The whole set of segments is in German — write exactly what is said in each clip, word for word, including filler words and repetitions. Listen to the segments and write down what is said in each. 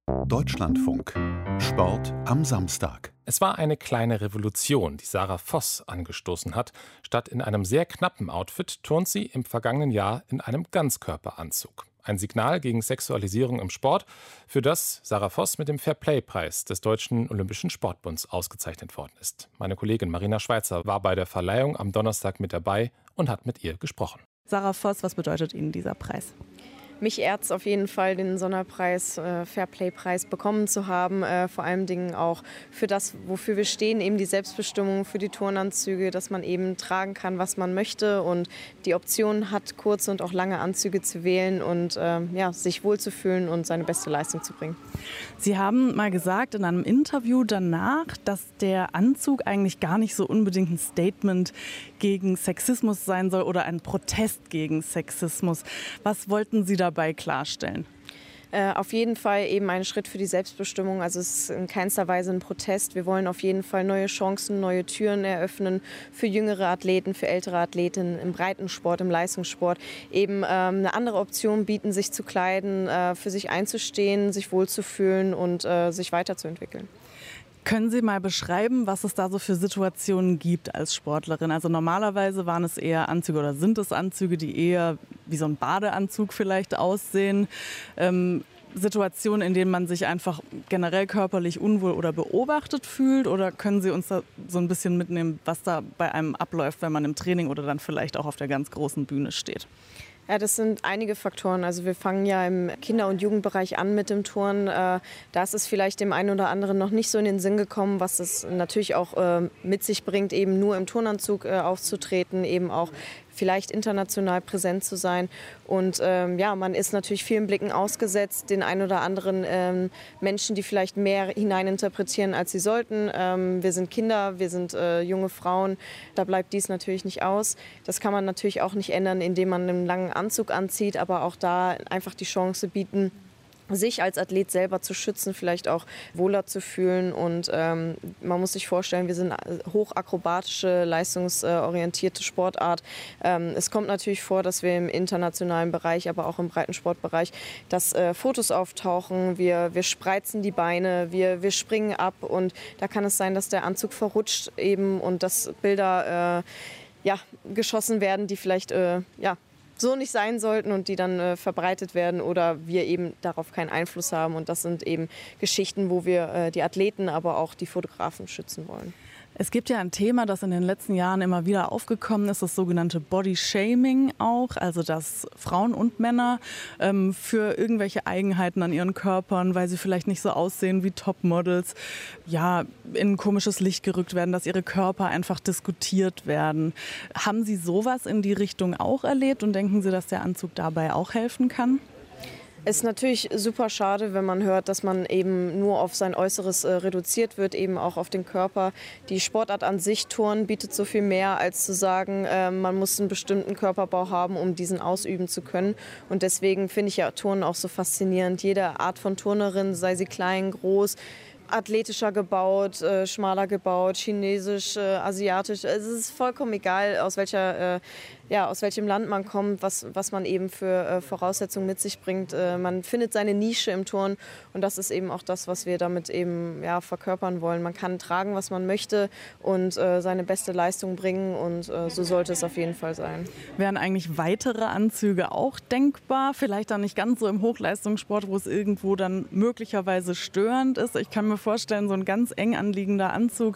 Deutschlandfunk. Sport am Samstag. Es war eine kleine Revolution, die Sarah Voss angestoßen hat. Statt in einem sehr knappen Outfit turnt sie im vergangenen Jahr in einem Ganzkörperanzug. Ein Signal gegen Sexualisierung im Sport, für das Sarah Voss mit dem Fairplay-Preis des Deutschen Olympischen Sportbunds ausgezeichnet worden ist. Meine Kollegin Marina Schweizer war bei der Verleihung am Donnerstag mit dabei und hat mit ihr gesprochen. Sarah Voss, was bedeutet Ihnen dieser Preis? Mich ehrt es auf jeden Fall, den Sonderpreis, äh, Fairplay-Preis bekommen zu haben. Äh, vor allem Dingen auch für das, wofür wir stehen, eben die Selbstbestimmung für die Turnanzüge, dass man eben tragen kann, was man möchte und die Option hat, kurze und auch lange Anzüge zu wählen und äh, ja, sich wohlzufühlen und seine beste Leistung zu bringen. Sie haben mal gesagt in einem Interview danach, dass der Anzug eigentlich gar nicht so unbedingt ein Statement gegen Sexismus sein soll oder ein Protest gegen Sexismus. Was wollten Sie dabei klarstellen? Äh, auf jeden Fall eben ein Schritt für die Selbstbestimmung. Also es ist in keinster Weise ein Protest. Wir wollen auf jeden Fall neue Chancen, neue Türen eröffnen für jüngere Athleten, für ältere Athletinnen im Breitensport, im Leistungssport. Eben ähm, eine andere Option bieten, sich zu kleiden, äh, für sich einzustehen, sich wohlzufühlen und äh, sich weiterzuentwickeln. Können Sie mal beschreiben, was es da so für Situationen gibt als Sportlerin? Also normalerweise waren es eher Anzüge oder sind es Anzüge, die eher wie so ein Badeanzug vielleicht aussehen. Ähm, Situationen, in denen man sich einfach generell körperlich unwohl oder beobachtet fühlt? Oder können Sie uns da so ein bisschen mitnehmen, was da bei einem abläuft, wenn man im Training oder dann vielleicht auch auf der ganz großen Bühne steht? Ja, das sind einige Faktoren. Also wir fangen ja im Kinder- und Jugendbereich an mit dem Turnen. Äh, da ist es vielleicht dem einen oder anderen noch nicht so in den Sinn gekommen, was es natürlich auch äh, mit sich bringt, eben nur im Turnanzug äh, aufzutreten, eben auch vielleicht international präsent zu sein. Und ähm, ja, man ist natürlich vielen Blicken ausgesetzt, den ein oder anderen ähm, Menschen, die vielleicht mehr hineininterpretieren, als sie sollten. Ähm, wir sind Kinder, wir sind äh, junge Frauen, da bleibt dies natürlich nicht aus. Das kann man natürlich auch nicht ändern, indem man einen langen Anzug anzieht, aber auch da einfach die Chance bieten, sich als Athlet selber zu schützen, vielleicht auch wohler zu fühlen. Und ähm, man muss sich vorstellen, wir sind eine hochakrobatische, leistungsorientierte Sportart. Ähm, es kommt natürlich vor, dass wir im internationalen Bereich, aber auch im Breitensportbereich, dass äh, Fotos auftauchen, wir, wir spreizen die Beine, wir, wir springen ab und da kann es sein, dass der Anzug verrutscht eben und dass Bilder äh, ja, geschossen werden, die vielleicht äh, ja, so nicht sein sollten und die dann äh, verbreitet werden oder wir eben darauf keinen Einfluss haben. Und das sind eben Geschichten, wo wir äh, die Athleten, aber auch die Fotografen schützen wollen. Es gibt ja ein Thema, das in den letzten Jahren immer wieder aufgekommen ist, das sogenannte Body-Shaming auch, also dass Frauen und Männer ähm, für irgendwelche Eigenheiten an ihren Körpern, weil sie vielleicht nicht so aussehen wie Topmodels, ja, in ein komisches Licht gerückt werden, dass ihre Körper einfach diskutiert werden. Haben Sie sowas in die Richtung auch erlebt und denken Sie, dass der Anzug dabei auch helfen kann? Es ist natürlich super schade, wenn man hört, dass man eben nur auf sein Äußeres äh, reduziert wird, eben auch auf den Körper. Die Sportart an sich, Turnen, bietet so viel mehr, als zu sagen, äh, man muss einen bestimmten Körperbau haben, um diesen ausüben zu können. Und deswegen finde ich ja Turnen auch so faszinierend. Jede Art von Turnerin, sei sie klein, groß, athletischer gebaut, äh, schmaler gebaut, chinesisch, äh, asiatisch. Es ist vollkommen egal, aus welcher, äh, ja, aus welchem Land man kommt, was, was man eben für äh, Voraussetzungen mit sich bringt. Äh, man findet seine Nische im Turnen und das ist eben auch das, was wir damit eben ja, verkörpern wollen. Man kann tragen, was man möchte und äh, seine beste Leistung bringen und äh, so sollte es auf jeden Fall sein. Wären eigentlich weitere Anzüge auch denkbar? Vielleicht dann nicht ganz so im Hochleistungssport, wo es irgendwo dann möglicherweise störend ist. Ich kann mir vorstellen, so ein ganz eng anliegender Anzug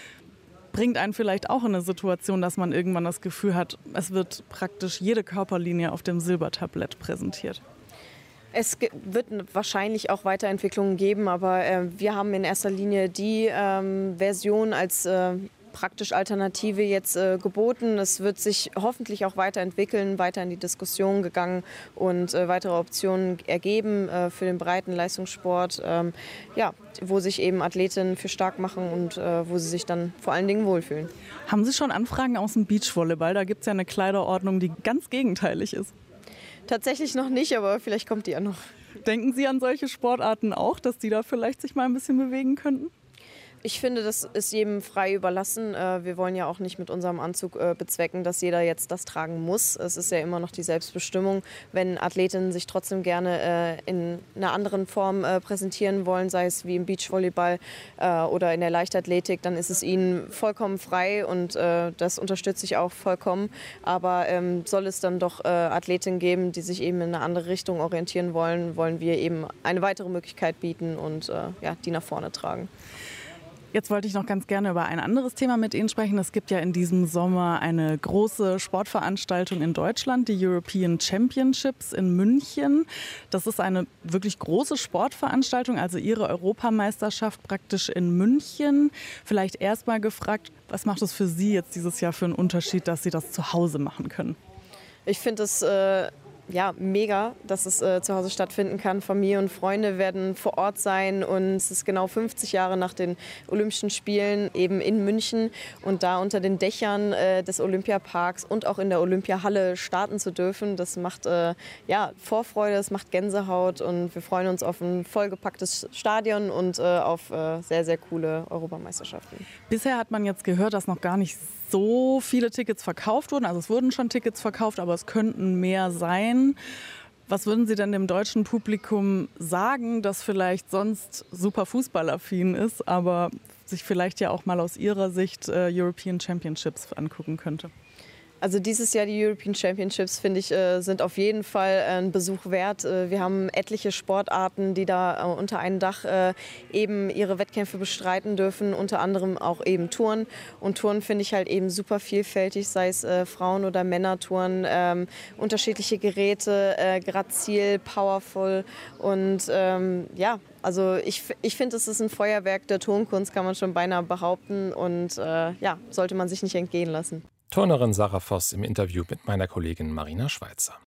bringt einen vielleicht auch in eine Situation, dass man irgendwann das Gefühl hat, es wird praktisch jede Körperlinie auf dem Silbertablett präsentiert. Es wird wahrscheinlich auch Weiterentwicklungen geben, aber äh, wir haben in erster Linie die ähm, Version als äh, praktisch Alternative jetzt äh, geboten. Es wird sich hoffentlich auch weiterentwickeln, weiter in die Diskussion gegangen und äh, weitere Optionen ergeben äh, für den breiten Leistungssport, ähm, ja, wo sich eben Athletinnen für stark machen und äh, wo sie sich dann vor allen Dingen wohlfühlen. Haben Sie schon Anfragen aus dem Beachvolleyball? Da gibt es ja eine Kleiderordnung, die ganz gegenteilig ist. Tatsächlich noch nicht, aber vielleicht kommt die ja noch. Denken Sie an solche Sportarten auch, dass die da vielleicht sich mal ein bisschen bewegen könnten? Ich finde, das ist jedem frei überlassen. Wir wollen ja auch nicht mit unserem Anzug bezwecken, dass jeder jetzt das tragen muss. Es ist ja immer noch die Selbstbestimmung. Wenn Athletinnen sich trotzdem gerne in einer anderen Form präsentieren wollen, sei es wie im Beachvolleyball oder in der Leichtathletik, dann ist es ihnen vollkommen frei und das unterstütze ich auch vollkommen. Aber soll es dann doch Athletinnen geben, die sich eben in eine andere Richtung orientieren wollen, wollen wir eben eine weitere Möglichkeit bieten und ja, die nach vorne tragen. Jetzt wollte ich noch ganz gerne über ein anderes Thema mit Ihnen sprechen. Es gibt ja in diesem Sommer eine große Sportveranstaltung in Deutschland, die European Championships in München. Das ist eine wirklich große Sportveranstaltung, also Ihre Europameisterschaft praktisch in München. Vielleicht erst mal gefragt, was macht es für Sie jetzt dieses Jahr für einen Unterschied, dass Sie das zu Hause machen können? Ich finde es äh Ja, mega, dass es äh, zu Hause stattfinden kann. Familie und Freunde werden vor Ort sein und es ist genau fünfzig Jahre nach den Olympischen Spielen eben in München und da unter den Dächern äh, des Olympiaparks und auch in der Olympiahalle starten zu dürfen, das macht äh, ja, Vorfreude, das macht Gänsehaut und wir freuen uns auf ein vollgepacktes Stadion und äh, auf äh, sehr, sehr coole Europameisterschaften. Bisher hat man jetzt gehört, dass noch gar nicht so viele Tickets verkauft wurden. Also es wurden schon Tickets verkauft, aber es könnten mehr sein. Was würden Sie denn dem deutschen Publikum sagen, das vielleicht sonst super fußballaffin ist, aber sich vielleicht ja auch mal aus Ihrer Sicht äh, European Championships angucken könnte? Also dieses Jahr die European Championships, finde ich, äh, sind auf jeden Fall einen Besuch wert. Äh, wir haben etliche Sportarten, die da äh, unter einem Dach äh, eben ihre Wettkämpfe bestreiten dürfen, unter anderem auch eben Touren. Und Touren finde ich halt eben super vielfältig, sei es äh, Frauen- oder Männertouren, ähm, unterschiedliche Geräte, äh, grazil, powerful und ähm, ja, also ich, ich finde, es ist ein Feuerwerk der Turnkunst, kann man schon beinahe behaupten und äh, ja, sollte man sich nicht entgehen lassen. Turnerin Sarah Voss im Interview mit meiner Kollegin Marina Schweizer.